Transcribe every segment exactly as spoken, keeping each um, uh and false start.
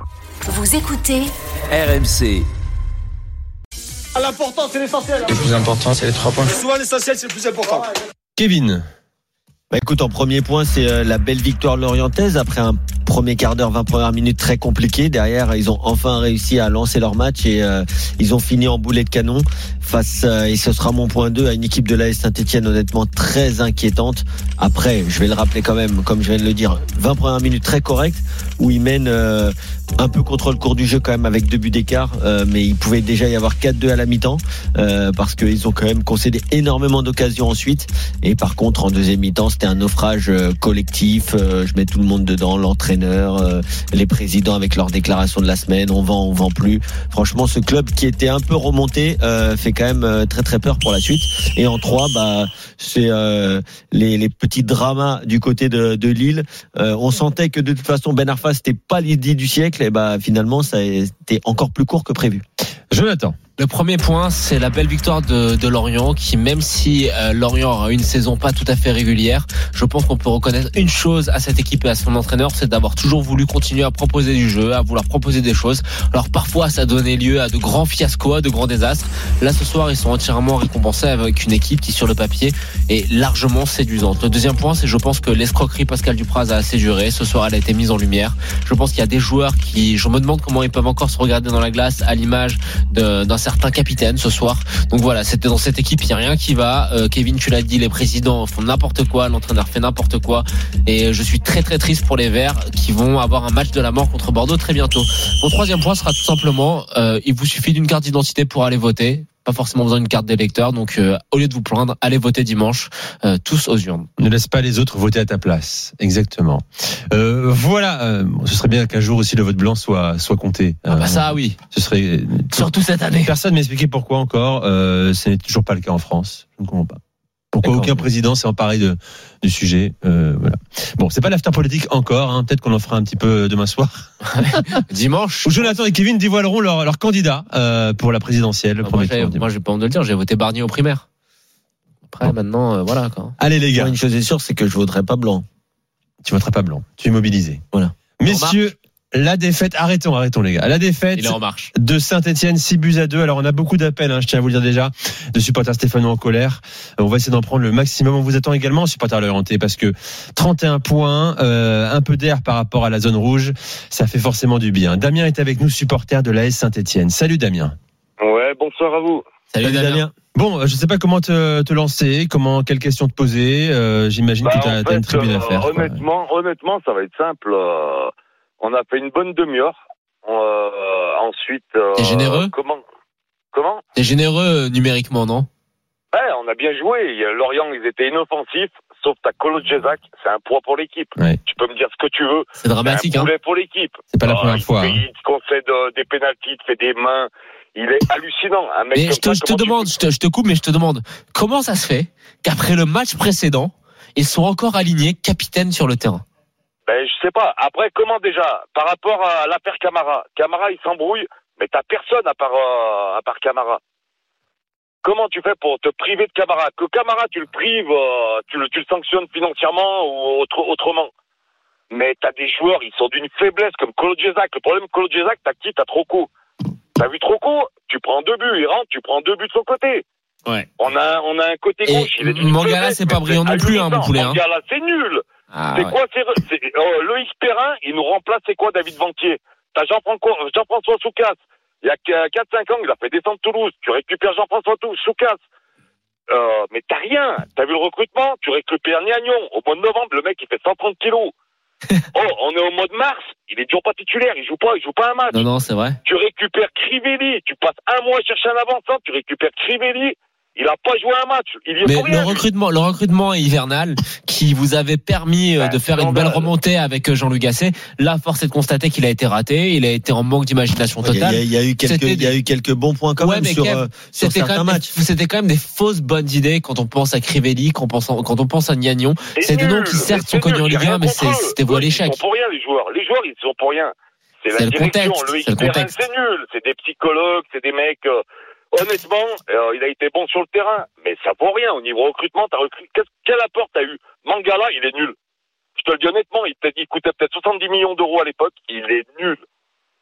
Vous écoutez R M C. L'important, c'est l'essentiel. Le plus important, c'est les trois points. Souvent, l'essentiel, c'est le plus important. Kevin. Bah écoute, en premier point, c'est euh, la belle victoire lorientaise après un premier quart d'heure, vingt premières minutes très compliqué. Derrière, ils ont enfin réussi à lancer leur match et euh, ils ont fini en boulet de canon face, euh, et ce sera mon point deux, à une équipe de l'A S Saint-Etienne honnêtement très inquiétante. Après, je vais le rappeler quand même, comme je viens de le dire, vingt premières minutes très correctes où ils mènent euh, un peu contre le cours du jeu quand même avec deux buts d'écart, euh, mais il pouvait déjà y avoir quatre deux à la mi-temps euh, parce qu'ils ont quand même concédé énormément d'occasions ensuite. Et par contre, en deuxième mi-temps, c'était un naufrage euh, collectif. Euh, je mets tout le monde dedans, l'entraîneur, euh, les présidents avec leurs déclarations de la semaine. On vend, on vend plus. Franchement, ce club qui était un peu remonté euh, fait quand même euh, très très peur pour la suite. Et en trois, bah c'est euh, les, les petits dramas du côté de, de Lille. Euh, on sentait que de toute façon Ben Arfa c'était pas l'idée du siècle. Et bah finalement, ça a été encore plus court que prévu. Jonathan. Le premier point, c'est la belle victoire de, de Lorient, qui même si euh, Lorient a une saison pas tout à fait régulière, je pense qu'on peut reconnaître une chose à cette équipe et à son entraîneur, c'est d'avoir toujours voulu continuer à proposer du jeu, à vouloir proposer des choses. Alors parfois, ça a donné lieu à de grands fiascos, à de grands désastres. Là, ce soir, ils sont entièrement récompensés avec une équipe qui, sur le papier, est largement séduisante. Le deuxième point, c'est je pense que l'escroquerie Pascal Dupraz a assez duré. Ce soir, elle a été mise en lumière. Je pense qu'il y a des joueurs qui, je me demande comment ils peuvent encore se regarder dans la glace à l'image de, d'un certain capitaine ce soir. Donc voilà, c'était dans cette équipe, il n'y a rien qui va. Euh, Kevin, tu l'as dit, les présidents font n'importe quoi, l'entraîneur fait n'importe quoi. Et je suis très très triste pour les Verts qui vont avoir un match de la mort contre Bordeaux très bientôt. Mon troisième point sera tout simplement, euh, il vous suffit d'une carte d'identité pour aller voter. Pas forcément besoin d'une carte d'électeur, donc euh, au lieu de vous plaindre, allez voter dimanche, euh, tous aux urnes. Ne laisse pas les autres voter à ta place. Exactement. Euh, voilà, euh, ce serait bien qu'un jour aussi le vote blanc soit soit compté. Ah bah ça oui. Ce serait surtout cette année. Personne m'a expliqué pourquoi encore. Euh, ce n'est toujours pas le cas en France. Je ne comprends pas. Pourquoi D'accord. Aucun président s'est emparé de, du sujet. Euh, voilà. Bon, c'est pas l'after politique encore. Hein. Peut-être qu'on en fera un petit peu demain soir. Dimanche. Où Jonathan et Kevin dévoileront leur, leur candidat euh, pour la présidentielle. Ah, moi, j'ai, moi, j'ai pas honte de le dire. J'ai voté Barnier aux primaires. Après, bon. maintenant, euh, voilà. Quoi. Allez les gars. Une chose est sûre, c'est que je voterai pas blanc. Tu voteras pas blanc. Tu es mobilisé. Voilà. Messieurs. La défaite, arrêtons, arrêtons les gars. La défaite Il est en marche. de Saint-Etienne, six buts à deux. Alors on a beaucoup d'appels, hein, je tiens à vous le dire déjà, de supporters stéphanois en colère. On va essayer d'en prendre le maximum. On vous attend également, supporters l'orienté, parce que trente et un points, euh, un peu d'air par rapport à la zone rouge, ça fait forcément du bien. Damien est avec nous, supporter de l'A S Saint-Etienne. Salut Damien. Ouais, bonsoir à vous. Salut, Salut Damien. Damien. Bon, je sais pas comment te, te lancer, comment, quelles questions te poser. Euh, j'imagine bah, que t'as, t'as une tribune euh, à faire. Honnêtement, quoi. honnêtement, ça va être simple. Euh... On a fait une bonne demi-heure. Euh, ensuite, euh, t'es généreux. Comment Comment T'es généreux numériquement, non? Ouais, on a bien joué. Lorient, ils étaient inoffensifs, sauf ta Colo Djezac, c'est un poids pour l'équipe. Ouais. Tu peux me dire ce que tu veux. C'est dramatique, c'est un hein. pour l'équipe. C'est pas la euh, première il fois. Fait, Hein. Il concède euh, des pénaltys, il fait des mains. Il est hallucinant. Un mec mais comme je te, ça, je te demande, je te, je te coupe, mais je te demande, comment ça se fait qu'après le match précédent, ils sont encore alignés capitaines sur le terrain? Ben, je sais pas. Après, comment déjà, par rapport à l'affaire Camara, Camara, il s'embrouille, mais t'as personne à part, euh, à part Camara. Comment tu fais pour te priver de Camara? Que Camara, tu le prives, euh, tu le, tu le sanctionnes financièrement ou autre, autrement. Mais t'as des joueurs, ils sont d'une faiblesse, comme Colo Djezac. Le problème, Colo Djezac, t'as qui? T'as Troco. T'as vu Troco? Tu prends deux buts, il rentre, tu prends deux buts de son côté. Ouais. On a, on a un côté Et gauche, il est d'une Mangala, faiblesse, c'est pas mais brillant non plus, hein, mon poulet, hein. Mangala, c'est nul. Ah, c'est ouais. quoi c'est, c'est, euh, Loïc Perrin, il nous remplace, c'est quoi David Vantier? T'as Jean-François, Jean-François Soucas. Il y a quatre cinq ans, il a fait descendre Toulouse. Tu récupères Jean-François Soucas. Euh, mais t'as rien. T'as vu le recrutement? Tu récupères Niagnon. Au mois de novembre, le mec, il fait cent trente kilos. Oh, on est au mois de mars. Il est toujours pas titulaire. Il joue pas, il joue pas un match. Non, non, c'est vrai. Tu récupères Crivelli. Tu passes un mois à chercher un avançant. Tu récupères Crivelli. Il a pas joué un match. Il y est Mais pour rien, le recrutement, le recrutement hivernal qui vous avait permis bah, de faire une belle remontée avec Jean-Luc Gasset. Là, force est de constater qu'il a été raté. Il a été en manque d'imagination totale. Il y a, il y a eu quelques, il y a eu quelques bons points quand ouais, même mais sur, Kev, euh, sur c'était certains quand même matchs. Des, c'était quand même des fausses bonnes idées quand on pense à Crivelli, quand on pense, quand on pense à Niagnon. C'est, c'est nul, des noms qui certes sont connus en Ligue un, mais c'est, c'était voué à l'échec. Ils sont pour rien, les joueurs. Les joueurs, ils sont pour rien. C'est, c'est la le direction. Contexte, Le c'est, le contexte. c'est nul. C'est des psychologues, c'est des mecs. Euh, honnêtement, euh, il a été bon sur le terrain, mais ça vaut rien. Au niveau recrutement, t'as recruté. Quel apport t'as eu? Mangala, il est nul. Je te le dis honnêtement, il, il coûtait peut-être soixante-dix millions d'euros à l'époque. Il est nul.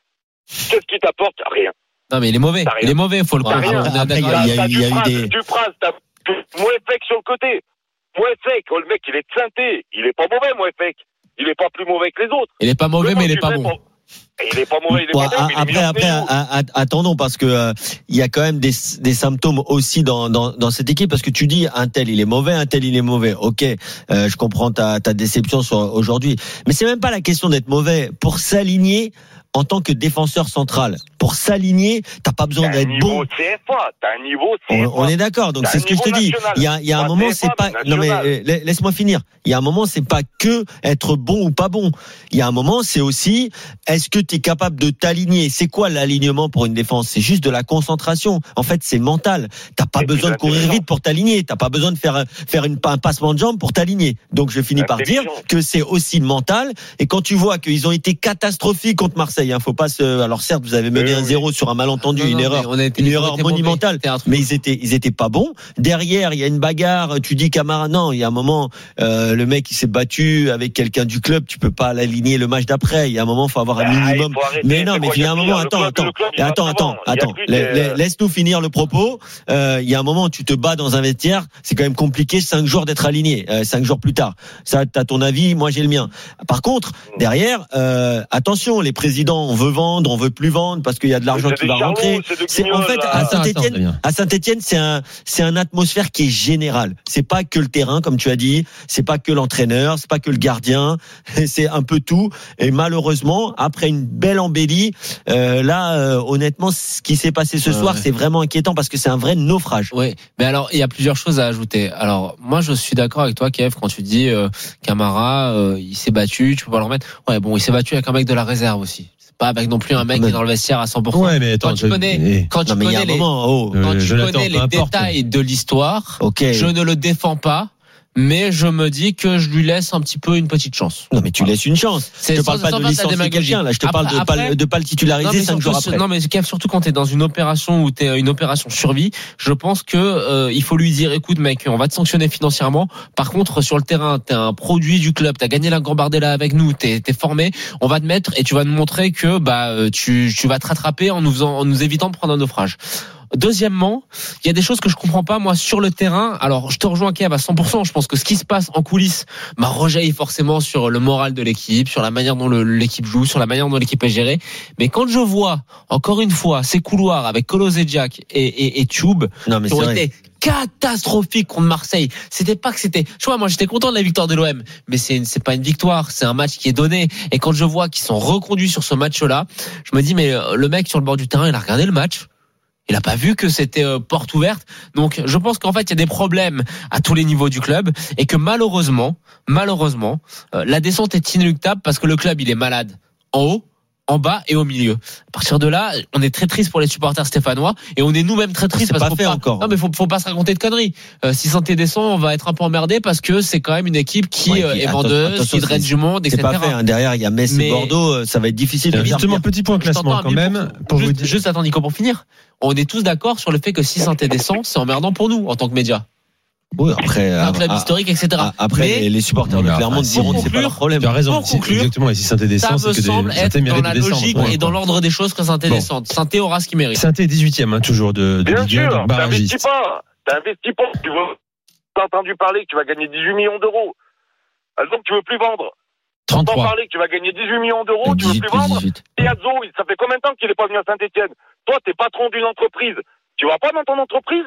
Qu'est-ce qu'il t'apporte? Rien. Non, mais il est mauvais. T'as rien. Il est mauvais, faut le T'as rien. comprendre. On est Après, il y d'accord. a- il y a- T'as il y a eu Dupraz, des- Dupraz, t'as Mouefek sur le côté. Mouefek, oh, le mec, il est de synthé. Il est pas mauvais, Mouefek. Il est pas plus mauvais que les autres. Il est pas mauvais, Comment mais il est tu pas fais bon. pour- Il est pas mauvais, il est Bon, pas bon, mais il est après, meilleur après, que nous. a- a- attendons parce que euh, il y a quand même des, des symptômes aussi dans, dans, dans cette équipe parce que tu dis un tel il est mauvais, un tel il est mauvais. Ok, euh, je comprends ta, ta déception sur aujourd'hui, mais c'est même pas la question d'être mauvais. Pour s'aligner en tant que défenseur central, pour s'aligner, t'as pas besoin T'as un d'être niveau bon. C F A, t'as un niveau C F A. On, on est d'accord, donc T'as c'est un ce que je te niveau dis. national. Il y a, il y a un Pas moment, C F A, c'est pas. mais Non mais national. euh, la- laisse-moi finir. Il y a un moment, c'est pas que être bon ou pas bon. Il y a un moment, c'est aussi est-ce que tu es capable de t'aligner. C'est quoi l'alignement pour une défense? C'est juste de la concentration. En fait, c'est mental. T'as pas Et puis besoin de courir l'intelligence. vite pour t'aligner. T'as pas besoin de faire faire une, un passement de jambe pour t'aligner. Donc je finis par dire L'intelligence. que c'est aussi mental. Et quand tu vois qu'ils ont été catastrophiques contre Marseille, hein, faut pas se. Alors certes, vous avez mené Oui, un oui. zéro sur un malentendu, Non, une non, erreur. mais on a été- une on erreur était mauvais. monumentale. C'était un truc- Mais ils étaient, ils étaient pas bons. Derrière, il y a une bagarre. Tu dis Camara, non, il y a un moment, euh, le mec il s'est battu avec quelqu'un du club. Tu peux pas l'aligner le match d'après. Il y a un moment, faut avoir un Ah, il minimum. faut arrêter. Mais non, C'est mais quoi, il y a un le moment. club, Attends, le attends, club, il va attends, pas attends, bon. Il y a attends. plus de- La- la- Laisse-nous finir le propos. Euh, Il y a un moment, où tu te bats dans un vestiaire. C'est quand même compliqué cinq jours d'être aligné. Euh, cinq jours plus tard. Ça, t'as ton avis. Moi, j'ai le mien. Par contre, derrière, euh, attention, les présidents, on veut vendre, on veut plus vendre parce qu'il y a de l'argent C'est qui des va charlots, rentrer. c'est des C'est en guignols, fait là. à Attends, attends, Saint-Étienne. Damien. À Saint-Étienne, c'est un, c'est un atmosphère qui est générale. C'est pas que le terrain, comme tu as dit. C'est pas que l'entraîneur. C'est pas que le gardien. C'est un peu tout. Et malheureusement, après une belle embellie, euh, là, euh, honnêtement, ce qui s'est passé ce Ouais, soir, ouais. c'est vraiment inquiétant parce que c'est un vrai naufrage. Oui, mais alors il y a plusieurs choses à ajouter. Alors moi je suis d'accord avec toi, Kev, quand tu dis euh, Camara, euh, il s'est battu, tu peux pas le remettre. Ouais, bon, il s'est battu avec un mec de la réserve aussi. C'est pas avec non plus un mec qui est dans le vestiaire à cent pour cent. Ouais, mais attends, Quand tu je- connais, eh, quand tu Non, mais il y a connais un les, moment, oh. Euh, quand tu Jonathan, connais peu les importe. détails de l'histoire, Ok. je ne le défends pas, mais je me dis que je lui laisse un petit peu une petite chance. Non, mais tu laisses une chance. C'est Je te parle sans- pas sans de faire de la licencier démagogie. quelqu'un, là. Je te parle Après- de pas, après- le- de pas le titulariser mais cinq jours surtout, après. non mais Kev, surtout quand t'es dans une opération où t'es une opération survie, je pense que euh, il faut lui dire, écoute mec, on va te sanctionner financièrement. Par contre, sur le terrain, t'es un produit du club, t'as gagné la Gambardella avec nous, t'es t'es formé, on va te mettre et tu vas nous montrer que bah euh, tu tu vas te rattraper en nous faisant, en nous évitant de prendre un naufrage. Deuxièmement, il y a des choses que je comprends pas moi sur le terrain. Alors, je te rejoins Kev à cent pour cent. Je pense que ce qui se passe en coulisses bah, rejaillit forcément sur le moral de l'équipe, sur la manière dont le- l'équipe joue, sur la manière dont l'équipe est gérée. Mais quand je vois encore une fois ces couloirs avec Kolozejak et, et, et Tube Non, mais qui c'est ont vrai. été catastrophiques contre Marseille, c'était pas que c'était. Tu vois, moi j'étais content de la victoire de l'O M, mais c'est une- c'est pas une victoire, c'est un match qui est donné. Et quand je vois qu'ils sont reconduits sur ce match-là, je me dis mais euh, le mec sur le bord du terrain, il a regardé le match. Il a pas vu que c'était euh, porte ouverte. Donc, je pense qu'en fait, il y a des problèmes à tous les niveaux du club et que malheureusement, malheureusement, euh, la descente est inéluctable parce que le club, il est malade en haut, en bas et au milieu. À partir de là, on est très triste pour les supporters stéphanois et on est nous-mêmes très tristes C'est parce pas qu'on fait encore. Non, mais faut, faut pas se raconter de conneries. Euh, si Saint-Étienne descend, on va être un peu emmerdé parce que c'est quand même une équipe qui Ouais, euh, puis est attention- vendeuse, attention, qui draine c'est- du monde, C'est et cetera. pas fait. Hein. Derrière, il y a Metz Mais- et Bordeaux. euh, Ça va être difficile de faire Justement, pire. petit point Je t'entends, classement quand mais même. Pour vous juste, dire. juste attends Nico pour finir. On est tous d'accord sur le fait que si Saint-Étienne descend, c'est emmerdant pour nous en tant que médias. Oui, après, Un euh, club ah, historique, et cetera. ah, après Mais les, les supporters de Mais Clermont après, diront que c'est pas conclure, leur problème. Tu as raison. pour Si- conclure, exactement. Et si Saint-Étienne ça descend, me c'est que semble des, être Saint-Étienne dans mérite la de descendre. logique Ouais, et dans quoi. l'ordre des choses que Saint-Étienne Bon. descende. Saint-Étienne aura ce qu'il mérite. Saint-Étienne est dix-huitième, hein, toujours de, de Bien Ligue un, sûr, donc t'investis barragiste. pas. T'investis pas. Tu veux, t'as entendu parler que tu vas gagner dix-huit millions d'euros. Ah, donc tu veux plus vendre. T'entends trente-trois. parler que tu vas gagner dix-huit millions d'euros, tu veux dix-huit plus plus vendre. dix-huit. Et Adzo, ça fait combien de temps qu'il est pas venu à Saint-Etienne? Toi, t'es patron d'une entreprise. Tu vas pas dans ton entreprise?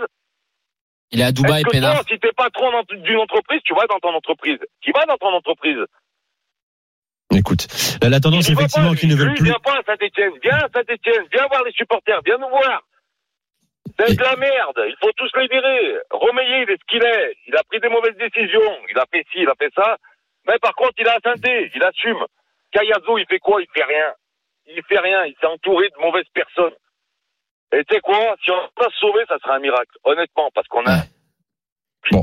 Il est à Dubaï, Est-ce que Pénard. toi, si t'es patron dans- d'une entreprise, tu vas dans ton entreprise? Qui va dans ton entreprise? Écoute, la, la tendance Il va effectivement pas, qu'ils ne lui, veulent lui, plus. Viens pas à Saint-Etienne, viens à Saint-Etienne, viens voir les supporters, viens nous voir. C'est de la merde, il faut tous les virer. Romeyer, il est ce qu'il est, il a pris des mauvaises décisions, il a fait ci, il a fait ça, mais par contre, il a Saint-Étienne, il assume. Cayazo, il fait quoi? Il fait rien. Il fait rien, il s'est entouré de mauvaises personnes. Et tu sais quoi? Si on va se sauver, ça sera un miracle, honnêtement, parce qu'on a Ouais. Bon. pitié.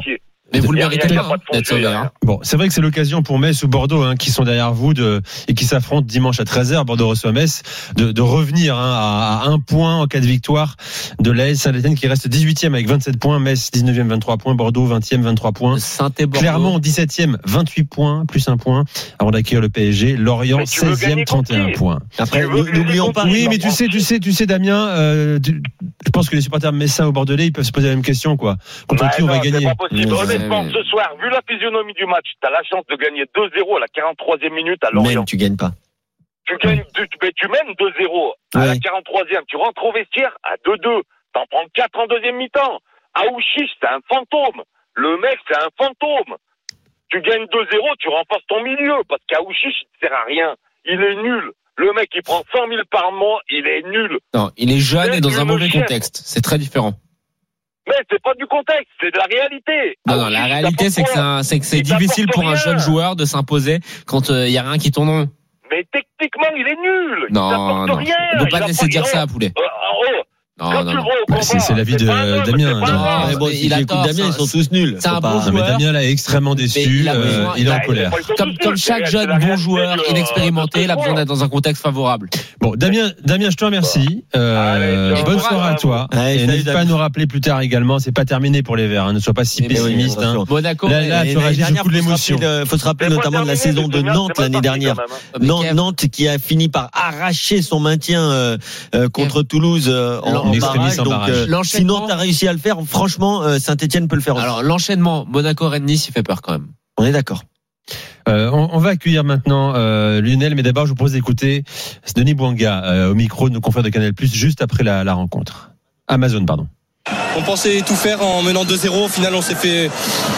Mais vous le Y a méritez rien, y a pas pas hein, de fond d'être de jeu, sauvé. y a Hein. rien. Bon, c'est vrai que c'est l'occasion pour Metz ou Bordeaux, hein, qui sont derrière vous de, et qui s'affrontent dimanche à treize heures, Bordeaux reçoit Metz, de, de revenir hein, à, à un point en cas de victoire de l'A S Saint-Étienne qui reste dix-huitième avec vingt-sept points, Metz dix-neuvième vingt-trois points, Bordeaux vingtième vingt-trois points, Saint-Étienne, Clermont dix-septième vingt-huit points, plus un point avant d'accueillir le P S G, Lorient Mais tu veux seizième gagner contre trente et un qui points. Après, Tu veux que les n'oublions pas. équipes- Oui, mais tu sais, tu sais, tu sais, Damien, euh, tu- je pense que les supporters messins au Bordelais, ils peuvent se poser la même question, quoi. Contre Bah qui on va non, gagner? C'est pas possible. Ouais, Honnêtement, mais- ce soir, vu la physionomie du match, t'as la chance de gagner deux zéro à la quarante-troisième minute à Lorient. Même, tu gagnes pas. Tu gagnes, tu, mais tu mènes deux zéro à la Ouais. quarante-troisième. Tu rentres au vestiaire à deux deux. T'en prends quatre en deuxième mi-temps. Aouchiche, c'est un fantôme. Le mec, c'est un fantôme. Tu gagnes deux zéro, tu renforces ton milieu. Parce qu'Aouchiche, il ne sert à rien. Il est nul. Le mec, il prend cent mille par mois, il est nul. Non, il est jeune Mais et dans tu un me mauvais chèvres. contexte. C'est très différent. Mais c'est pas du contexte, c'est de la réalité. Non, non, Aouchiche, la il réalité, c'est que c'est, t'apporte un- c'est que c'est Il t'apporte difficile pour un rien. jeune joueur de s'imposer quand il y a rien qui tourne rond. Mais techniquement, il est nul. Il Non, t'apporte non. rien. On peut Il pas a te laisser dire il- ça, poulet. Euh, oh, Non, quand non, tu le non. vois au Bah, combat, c'est- c'est l'avis de pas un homme, Damien. c'est pas Non, un homme. Mais bon, mais si il a j'écoute tort, Damien, c'est ils un- sont tous nuls. c'est un Faut bon pas- Non, mais joueur. Damien, là, est extrêmement Mais déçu, il a euh, besoin- il est en Bah, colère. il est pas Comme, tout comme seul, chaque c'est- jeune c'est la bon réalité joueur de- inexpérimenté, de il a besoin sport. d'être dans un contexte favorable. Bon, Damien, Damien, je te remercie. Euh, Allez, ciao. bonne soirée à toi. Ouais, Et salut, n'hésite pas à Damien. nous rappeler plus tard également. C'est pas terminé pour les Verts. Hein. Ne sois pas si Mais oui, pessimiste. attention. Hein. Monaco, Là, mais- là, Et tu l'année réagis dernière, beaucoup de faut se l'émotion. rappeler de- faut se rappeler Mais notamment de la pas terminé, saison de c'est bien, Nantes c'est pas l'année fini dernière. quand même, hein. mais Nantes, Kev, Nantes qui a fini par arracher son maintien euh, euh, contre Toulouse euh, en, In en extremis barrage. en Donc, barrage. euh, L'enchaînement- si Nantes a réussi à le faire, franchement, euh, Saint-Etienne peut le faire aussi. alors l'enchaînement Monaco-Rennes-Nice, il fait peur quand même. On est d'accord. Euh, on, on va accueillir maintenant euh, Lionel, mais d'abord, je vous propose d'écouter Denis Bouanga euh, au micro de nos confrères de Canal+, juste après la, la rencontre. Amazon, pardon. On pensait tout faire en menant deux zéro. Au final, on s'est fait,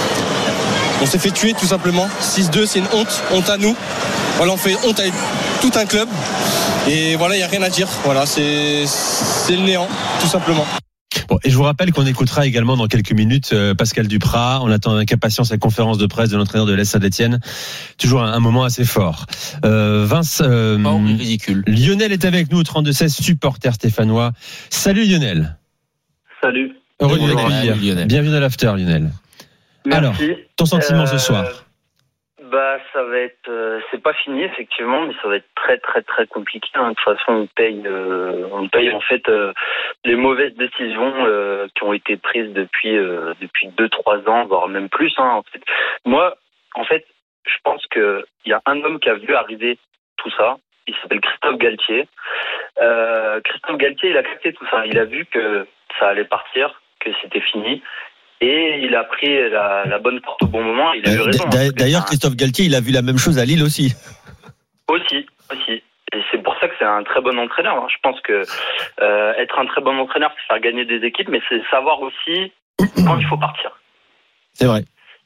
on s'est fait tuer tout simplement. six deux, c'est une honte, honte à nous. Voilà, on fait honte à tout un club. Et voilà, il n'y a rien à dire. Voilà, c'est, c'est le néant, tout simplement. Bon, et je vous rappelle qu'on écoutera également dans quelques minutes euh, Pascal Duprat. On attend avec impatience la conférence de presse de l'entraîneur de l'A S Saint-Étienne. Toujours un, un moment assez fort. Euh, Vince, euh, Pas ridicule. Lionel est avec nous au trente-deux seize, supporter stéphanois. Salut Lionel. Salut. Heureux de Bonjour, t'accueillir. Lionel. Bienvenue à l'after, Lionel. Alors, Merci. ton sentiment Euh, ce soir? Bah, ça va être, euh, c'est pas fini effectivement, mais ça va être très très très compliqué. Hein. De toute façon, on paye, euh, on paye en fait euh, les mauvaises décisions euh, qui ont été prises depuis euh, depuis deux trois ans, voire même plus. Hein, en fait. Moi, en fait, je pense que il y a un homme qui a vu arriver tout ça. Il s'appelle Christophe Galtier. Euh, Christophe Galtier, il a capté tout ça. Il a vu que ça allait partir, que c'était fini. Et il a pris la, la bonne porte au bon moment. Il a eu Euh, raison. d'a- hein. D'ailleurs, Christophe Galtier, il a vu la même chose à Lille aussi. Aussi, aussi. Et c'est pour ça que c'est un très bon entraîneur. hein. Je pense que euh, être un très bon entraîneur, c'est faire gagner des équipes, mais c'est savoir aussi quand il faut partir. C'est vrai.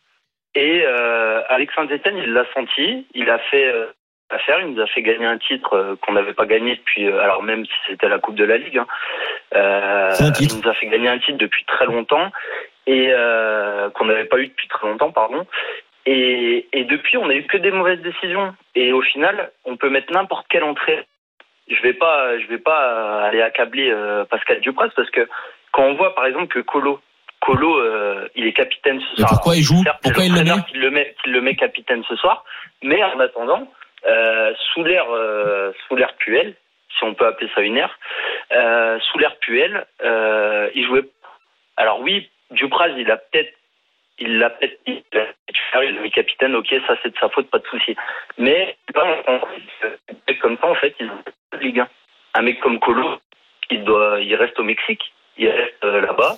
Et euh, Alex Saint-Etienne, il l'a senti. Il a fait euh, affaire. Il nous a fait gagner un titre euh, qu'on n'avait pas gagné depuis. Euh, alors même si c'était la Coupe de la Ligue, hein, euh, C'est un titre. il nous a fait gagner un titre depuis très longtemps et euh, qu'on n'avait pas eu depuis très longtemps, pardon. Et, et depuis, on n'a eu que des mauvaises décisions. Et au final, on peut mettre n'importe quelle entrée. Je vais pas, je vais pas aller accabler euh, Pascal Duprat parce que quand on voit par exemple que Colo, Colo, euh, il est capitaine ce Mais soir. pourquoi il joue? Certes, c'est Pourquoi il le met? l'entraîneur qui le met, qui le met capitaine ce soir. Mais en attendant, euh, sous l'ère, euh, sous l'ère Puel, si on peut appeler ça une ère, euh, sous l'ère Puel, euh, il jouait. Alors oui, Dupraz, il a peut-être, il l'a peut-être, il a mis capitaine. Ok, ça c'est de sa faute, pas de souci. Mais là, on, on, comme ça, en fait, ils ont pas de Ligue un. Un mec comme Colo, il doit, il reste au Mexique, il reste euh, là-bas.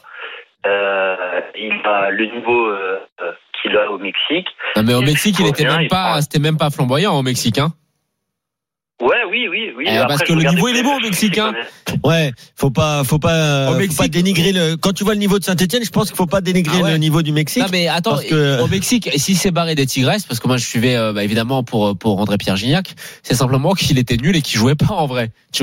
Euh, il a le niveau euh, qu'il a au Mexique. Non, mais au Il Mexique, il faut était bien, même il pas, prend- c'était même pas flamboyant au Mexique, hein. Ouais, oui, oui, oui. Eh, Après, parce que je le regardais niveau, il est plus, bon au je Mexique, sais hein. pas. Ouais, faut pas, faut pas, Au faut Mexique- pas dénigrer le. Quand tu vois le niveau de Saint-Etienne, je pense qu'il faut pas dénigrer Ah ouais. le niveau du Mexique. Non mais attends, parce que- au Mexique, si c'est barré des Tigresses, parce que moi je suivais euh, bah, évidemment pour pour André Pierre Gignac, c'est simplement qu'il était nul et qu'il jouait pas en vrai, tu vois.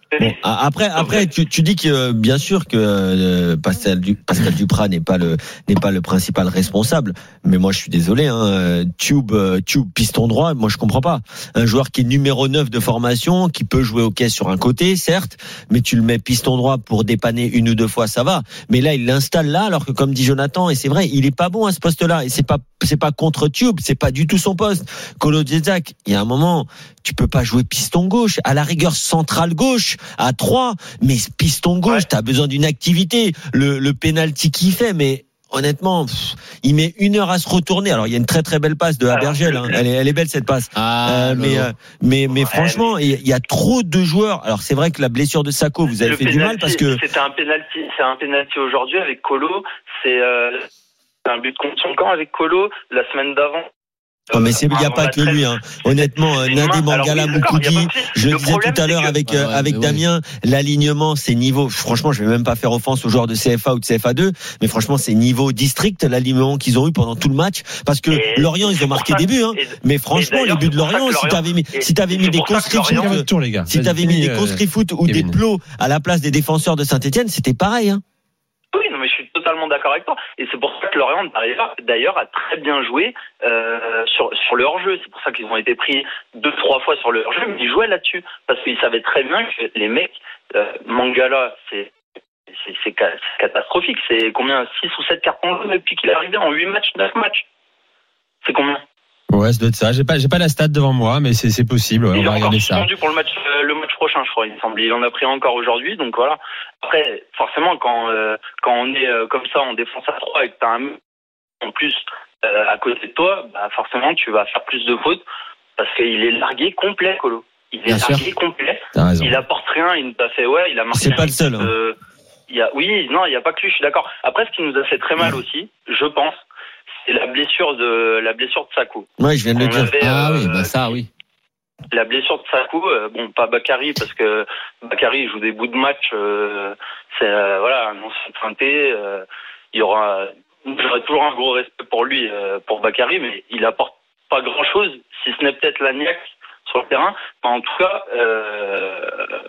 Bon, après, après, tu, tu dis que bien sûr que euh, Pascal, du, Pascal Duprat n'est pas le n'est pas le principal responsable, mais moi je suis désolé. Hein, Tube, Tube, piston droit, moi je comprends pas. Un joueur qui est numéro neuf de formation, qui peut jouer au quai sur un côté, certes, mais tu le mets piston droit pour dépanner une ou deux fois, ça va. Mais là, il l'installe là, alors que comme dit Jonathan, et c'est vrai, il est pas bon à ce poste-là. Et c'est pas c'est pas contre Tube, c'est pas du tout son poste. Kolo Djezak, il y a un moment, tu peux pas jouer piston gauche, à la rigueur centrale gauche. À trois, mais piston gauche, ouais. T'as besoin d'une activité. Le, le penalty qu'il fait, mais honnêtement, pff, il met une heure à se retourner. Alors il y a une très très belle passe de Abergel, hein. elle, est, elle est belle cette passe. Ah, euh, mais, euh, mais mais ouais, franchement, il mais... y a trop de joueurs. Alors c'est vrai que la blessure de Sakho, vous avez le fait penalty, du mal parce que c'était un penalty, c'est un penalty aujourd'hui avec Kolo. C'est euh, un but contre son camp avec Kolo la semaine d'avant. Non, mais il n'y a pas que lui, hein. Honnêtement, Nadé Mangala Moukoudi, je le disais tout à l'heure avec, euh, avec ouais, Damien, oui. L'alignement, c'est niveau, franchement, je vais même pas faire offense aux joueurs de C F A ou de C F A deux, mais franchement, c'est niveau district, l'alignement qu'ils ont eu pendant tout le match, parce que et Lorient, ils ont marqué des buts, hein. Mais franchement, les buts de Lorient, si t'avais mis, si t'avais mis des conscrits foot, si t'avais mis des conscrits foot ou des plots à la place des défenseurs de Saint-Etienne, c'était pareil, hein. Oui, non, mais je suis totalement d'accord avec toi. Et c'est pour ça que Lorient, d'ailleurs, a très bien joué euh, sur sur le hors-jeu. C'est pour ça qu'ils ont été pris deux, trois fois sur le hors-jeu, mais ils jouaient là-dessus. Parce qu'ils savaient très bien que les mecs, euh, Mangala, c'est, c'est, c'est, c'est catastrophique. C'est combien, six ou sept cartons jaunes depuis qu'il est arrivé en huit matchs, neuf matchs. C'est combien? Ouais, ça doit être ça. J'ai pas, j'ai pas la stat devant moi, mais c'est, c'est possible. Ouais, on va regarder ça. Il est pour le match, euh, le match prochain, je crois. Il me semble. Il en a pris encore aujourd'hui, donc voilà. Après, forcément, quand euh, quand on est euh, comme ça en défense à trois et que t'as un en plus euh, à côté de toi, bah forcément, tu vas faire plus de fautes parce qu'il est largué complet, Kolo. Il est Bien largué sûr. complet. Il apporte rien. Il nous a fait, ouais, il a marqué. C'est pas le seul. Hein. Euh, il y a, oui, non, il y a pas que lui. Je suis d'accord. Après, ce qui nous a fait très mal aussi, je pense. C'est la blessure de la blessure de Sakho. Ouais, je viens de le dire. Avait, ah euh, oui, bah ça oui. La blessure de Sakho, euh, bon, pas Bakary parce que Bakary joue des bouts de match. Euh, c'est euh, voilà, un ancien pointé. Euh, il y aura, j'aurai toujours un gros respect pour lui, euh, pour Bakary, mais il apporte pas grand chose, si ce n'est peut-être l'Agnac sur le terrain. Enfin, en tout cas. Euh,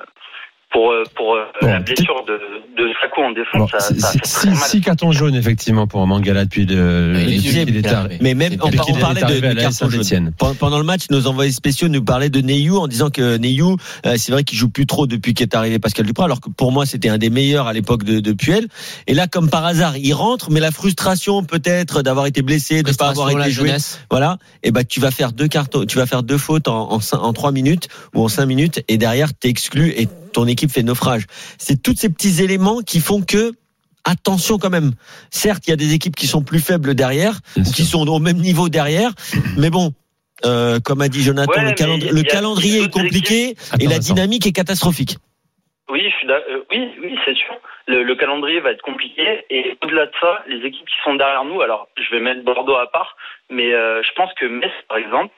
pour pour bon, la blessure de de Sakho en défense, bon, ça, ça fait très mal. Six cartons jaunes effectivement pour Mangala depuis de mais, depuis qu'il est arrivé. Mais même on, on parlait de, de cartons jaunes. Pendant le match, nos envoyés spéciaux nous parlaient de Neyou en disant que Neyou, euh, c'est vrai qu'il joue plus trop depuis qu'est arrivé Pascal Duprat, alors que pour moi c'était un des meilleurs à l'époque de, de Puel. Et là, comme par hasard, il rentre, mais la frustration peut-être d'avoir été blessé, de ne pas avoir été joué, voilà. Et ben tu vas faire deux cartons, tu vas faire deux fautes en en, en trois minutes ou en cinq minutes, et derrière t'es exclu et ton équipe fait naufrage. C'est tous ces petits éléments qui font que, attention quand même. Certes, il y a des équipes qui sont plus faibles derrière, Bien ou sûr. qui sont au même niveau derrière, mais bon, euh, comme a dit Jonathan, ouais, le, calendri- le calendrier est compliqué et la dynamique est catastrophique. Oui, je suis euh, oui, oui, c'est sûr. Le, le calendrier va être compliqué et au-delà de ça, les équipes qui sont derrière nous, alors je vais mettre Bordeaux à part, mais euh, je pense que Metz, par exemple,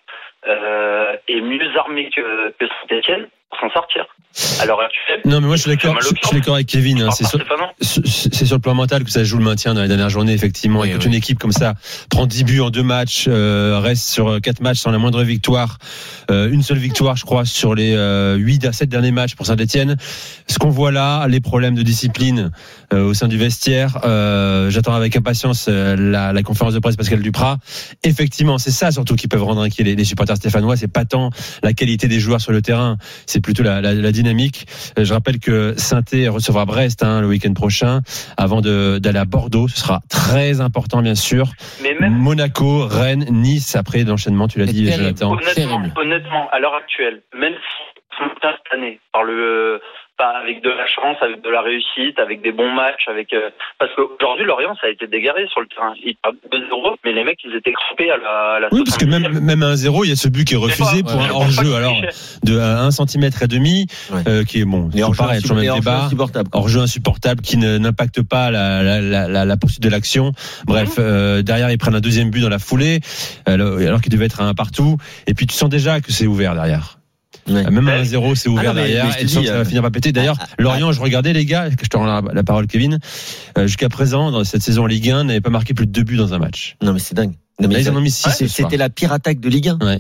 euh, est mieux armé que, que Saint-Etienne pour s'en sortir à l'heure actuelle. Non, mais moi je suis d'accord, je, je suis d'accord avec Kevin. Hein, c'est, sur, c'est sur le plan mental que ça joue le maintien dans les dernières journées, effectivement. Oui, et quand oui. une équipe comme ça prend dix buts en deux matchs, euh, reste sur quatre matchs sans la moindre victoire, euh, une seule victoire, je crois, sur les euh, huit à sept derniers matchs pour Saint-Etienne. Ce qu'on voit là, les problèmes de discipline euh, au sein du vestiaire, euh, j'attends avec impatience euh, la, la conférence de presse Pascal Duprat. Effectivement, c'est ça surtout qui peuvent rendre inquiets les, les supporters stéphanois. C'est pas tant la qualité des joueurs sur le terrain, c'est plutôt la, la, la dynamique. Je rappelle que Saint-Étienne recevra Brest hein, le week-end prochain avant de, d'aller à Bordeaux. Ce sera très important, bien sûr. Mais même Monaco, Rennes, Nice, après l'enchaînement, tu l'as dit, Jonathan. Honnêtement, honnêtement, à l'heure actuelle, même si cette année, par le, pas avec de la chance, avec de la réussite, avec des bons matchs, avec euh, parce qu'aujourd'hui Lorient ça a été dégaré sur le terrain. Ils perdent deux zéro, mais les mecs ils étaient crampés à la, à la oui, parce que même même à un zéro, il y a ce but qui est refusé pas, pour ouais, un hors-jeu alors de un centimètre et demi, ouais. euh, qui est bon. C'est pareil, toujours même débat. Hors-jeu insupportable qui ne, n'impacte pas la la, la la la poursuite de l'action. Bref, mmh. euh, derrière ils prennent un deuxième but dans la foulée, alors, alors qu'il devait être un partout. Et puis tu sens déjà que c'est ouvert derrière. Ouais. Même à un zéro, c'est ouvert ah non, mais, derrière. Mais et tu sens que ça va finir par péter. D'ailleurs, ah, Lorient, ah, je regardais les gars, je te rends la, la parole, Kevin. Euh, jusqu'à présent, dans cette saison Ligue un, n'avait pas marqué plus de deux buts dans un match. Non, mais c'est dingue. Non, mais là, ils en ont mis six. Ouais, c'était la pire attaque de Ligue un. Ouais.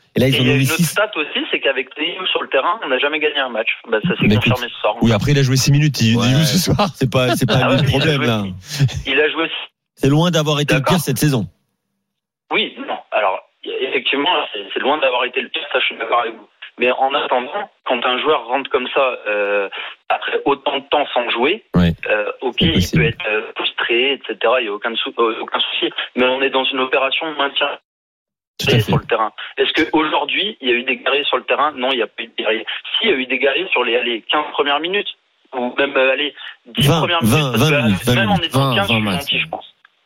Et là, ils Et ont il y a mis une autre six. stat aussi, c'est qu'avec Théo sur le terrain, on n'a jamais gagné un match. Bah, ça s'est Mais confirmé écoute, ce soir. Oui, après il a joué six minutes, il, Ouais. il joue ce soir. C'est pas, c'est pas Ah lui ouais, le mais il a problème, joué- là. Il a joué aussi. C'est loin d'avoir été le D'accord. pire cette saison. Oui, non. Alors, effectivement, c'est, c'est loin d'avoir été le pire, ça je suis d'accord avec vous. Mais en attendant, quand un joueur rentre comme ça, euh, après autant de temps sans jouer, Ouais. euh, ok, C'est il possible. peut être euh, frustré, et cetera. Il n'y a aucun, sou- euh, aucun souci. Mais on est dans une opération de maintien Tout à fait. sur le terrain. Est-ce qu'aujourd'hui, il y a eu des guerriers sur le terrain? Non, il n'y a pas eu de guerriers. Si, il y a eu des guerriers sur les allez, quinze premières minutes, ou même euh, allez, dix vingt, premières vingt, minutes, parce vingt que, minutes, vingt même en minutes. étant vingt, quinze, je suis vingt gentil, je pense.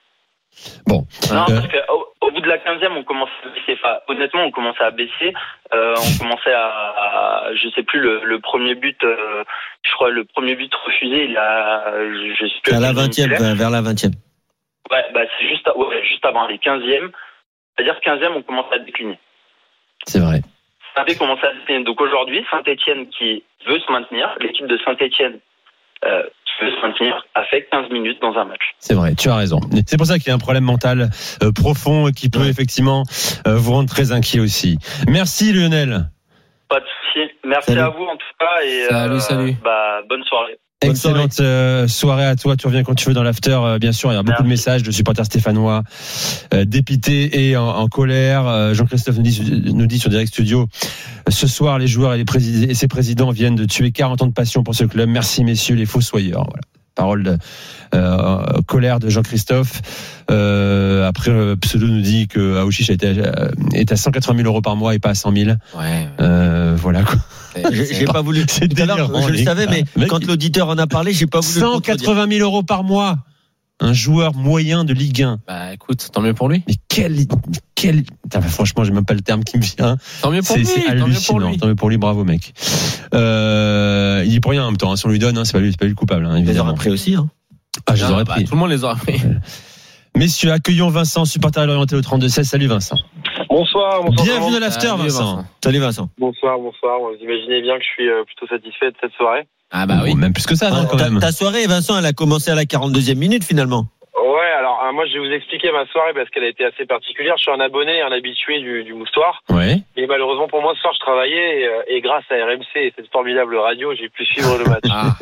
Bon. Non, Euh, parce que au, au bout de la quinzième, on commence à baisser. Enfin, honnêtement, on commençait à baisser. Euh, on commençait à, à, je sais plus, le, le premier but, euh, je crois, le premier but refusé, il a, je, je sais plus. À la quel vingtième, minute il est. vers vers la vingtième. Ouais, bah, c'est juste, à- ouais, juste avant les quinzièmes. C'est-à-dire quinzième, on commence à décliner. c'est vrai. Saint-Étienne commence à décliner. Donc aujourd'hui, Saint-Étienne qui veut se maintenir, l'équipe de Saint-Étienne, euh, qui veut se maintenir, a fait quinze minutes dans un match. C'est vrai, tu as raison. C'est pour ça qu'il y a un problème mental euh, profond qui peut Ouais. effectivement euh, vous rendre très inquiet aussi. Merci Lionel. Pas de souci. Merci Salut. à vous en tout cas et Salut, salut. Bah, bonne soirée. Bonne Excellente euh, soirée à toi. Tu reviens quand tu veux dans l'after. Euh, bien sûr, il y a beaucoup Merci. de messages de supporters stéphanois euh, dépités et en, en colère. Euh, Jean-Christophe nous dit, nous dit sur Direct Studio, euh, ce soir, les joueurs et, les présidents, et ses présidents viennent de tuer quarante ans de passion pour ce club. Merci messieurs les fossoyeurs. Voilà. Parole de euh, colère de Jean-Christophe. Euh, après, euh, Pseudo nous dit que Aouchiche a été, euh, est à cent quatre-vingt mille euros par mois et pas à cent mille. Ouais. Euh, voilà quoi. J'ai j'ai pas voulu. C'est Tout à l'heure, délirant, je le les savais, gars. mais Mec, quand l'auditeur en a parlé, j'ai pas voulu. le cent contredire. quatre-vingt mille euros par mois. Un joueur moyen de Ligue un. Bah écoute, tant mieux pour lui. Mais quel, quel, Putain, franchement, j'ai même pas le terme qui me vient. Tant mieux pour C'est lui. c'est Tant mieux pour hallucinant. lui. Tant mieux pour lui, bravo mec. Euh, il dit pour rien en même temps. Hein, si on lui donne, hein, c'est pas lui, c'est pas lui le coupable. Hein, Les évidemment. aurait pris aussi, hein. Ah, je les Ah, aurais bah, pris. tout le monde les aura pris. Messieurs, accueillons Vincent, supporter à l'orienté au trente-deux seize. Salut Vincent. Bonsoir, bonsoir. Bienvenue à l'after, Salut, Vincent. Salut Vincent. Bonsoir, bonsoir. Vous imaginez bien que je suis euh, plutôt satisfait de cette soirée. Ah bah oui. Bon, même plus que ça, non, quand Ta, même. ta soirée, Vincent, elle a commencé à la quarante-deuxième minute finalement. Ouais, alors euh, moi je vais vous expliquer ma soirée parce qu'elle a été assez particulière. Je suis un abonné, un habitué du, du Moustoir. Ouais. Et malheureusement pour moi ce soir je travaillais et, euh, et grâce à R M C et cette formidable radio, j'ai pu suivre le match. Ah.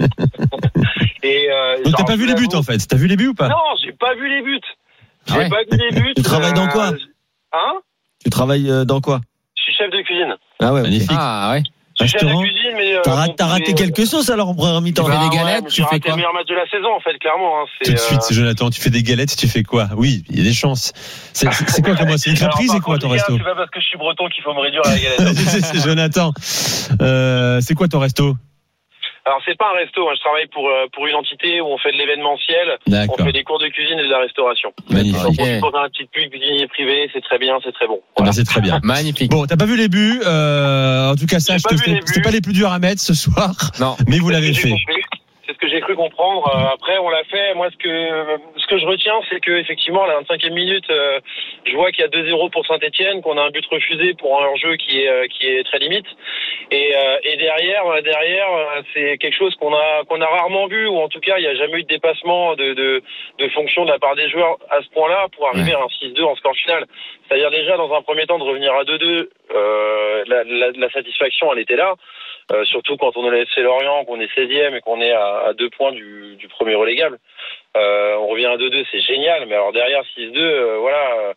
Et, euh, Donc t'as genre, pas vu je les buts l'avoue- en fait. T'as vu les buts ou pas? Non, j'ai pas vu les buts. J'ai Ah ouais. pas vu les buts. Tu travailles dans quoi Hein? Tu travailles euh, dans quoi? Je suis chef de cuisine. Ah ouais, ok. Magnifique. Ah ouais. Je suis chef de Restaurant. cuisine, mais euh, T'as ra- bon, t'as raté mais- quelque chose alors en première mi-temps. Tu fais Bah des ouais, galettes, mais tu j'ai fais raté quoi? le meilleur match de la saison en fait, clairement. Hein. C'est, Tout de suite, euh, c'est Jonathan. Tu fais des galettes, tu fais quoi? Oui, il y a des chances. C'est c'est- c'est quoi comme moi? C'est une Alors, crêperie, par c'est quoi contre, ton les gars, resto? C'est pas parce que je suis breton qu'il faut me réduire à la galette. C'est c'est Jonathan. Euh, c'est quoi ton resto? Alors c'est pas un resto, hein. Je travaille pour euh, pour une entité où on fait de l'événementiel, on D'accord. fait des cours de cuisine et de la restauration. Magnifique. Donc on Ok. est dans un petit pub cuisinier privé, c'est très bien, c'est très bon. Ah bah, Voilà. c'est très bien. Magnifique. Bon, t'as pas vu les buts. Euh, en tout cas, sache pas que vu c'était les buts. c'était pas les plus durs à mettre ce soir, Non. mais vous C'est ce l'avez que j'ai fait. compris. C'est ce que j'ai cru comprendre. Euh, après, on l'a fait. Moi, ce que ce que je retiens, c'est que effectivement, à la vingt-cinquième minute, euh, je vois qu'il y a deux zéro pour Saint-Étienne, qu'on a un but refusé pour un hors-jeu qui est euh, qui est très limite. Et, euh, et derrière, euh, derrière, euh, c'est quelque chose qu'on a qu'on a rarement vu, ou en tout cas, il n'y a jamais eu de dépassement de, de de fonction de la part des joueurs à ce point-là pour arriver à un six deux en score final. C'est-à-dire déjà dans un premier temps de revenir à deux deux, euh, la, la, la satisfaction, elle était là. Euh, surtout quand on est le F C Lorient, qu'on est seizième et qu'on est à, à deux points du, du premier relégable. Euh, on revient à deux deux, c'est génial. Mais alors derrière six deux, euh, voilà.